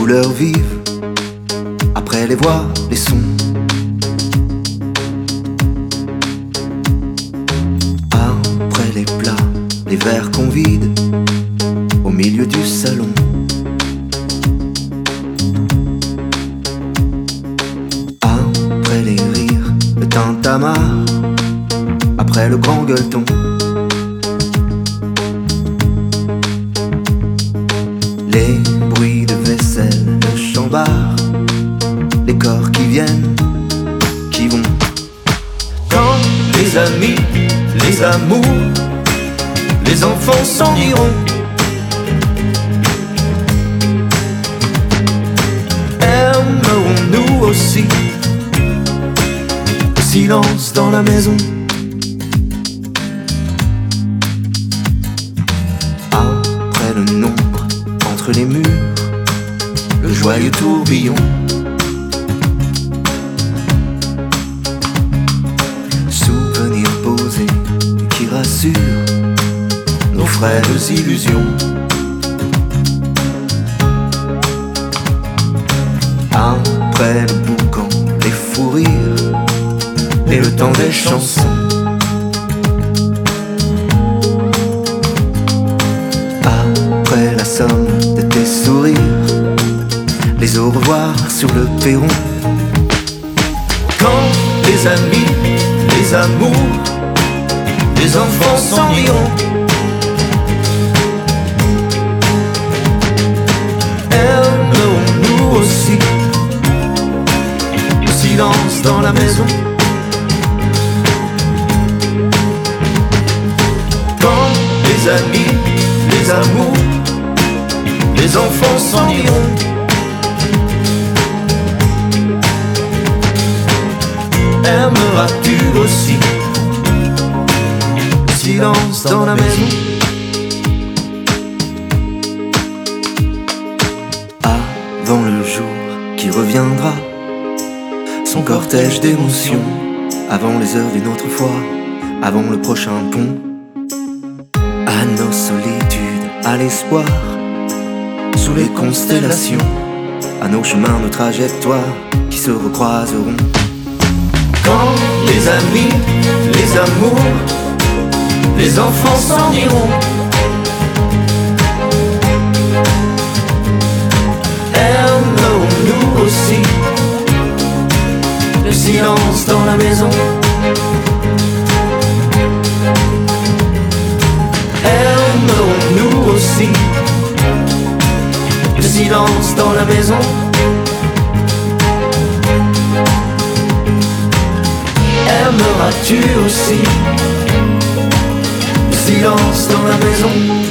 douleurs vives, après les voix, les sons. Après les plats, les verres qu'on vide au milieu du salon. Après les rires, le tintamarre, après le grand gueuleton. Les bruits de vaisselle, le chambard, les corps qui viennent, qui vont. Quand les amis, les amours, les enfants s'en iront, aimerons-nous aussi le silence dans la maison. Après le nombre, entre les murs, le joyeux tourbillon. Souvenirs posés qui rassurent nos frêles illusions. Après le boucan, les fous rires et le temps des chansons. Après la somme de tes sourires, les au revoir sur le perron. Quand les amis, les amours, les enfants s'en iront, aimerons-nous aussi le silence dans la maison. Quand les amis, les amours, les enfants s'en iront, aimeras-tu aussi le silence dans la maison? Avant le jour qui reviendra, son cortège d'émotions, avant les heures d'une autre fois, avant le prochain pont, à nos solitudes, à l'espoir, sous les constellations, à nos chemins, nos trajectoires qui se recroiseront. Quand les amis, les amours, les enfants s'en iront, aimerons-nous aussi le silence dans la maison? Aimerons-nous aussi le silence dans la maison? Aimeras-tu aussi le silence dans la maison?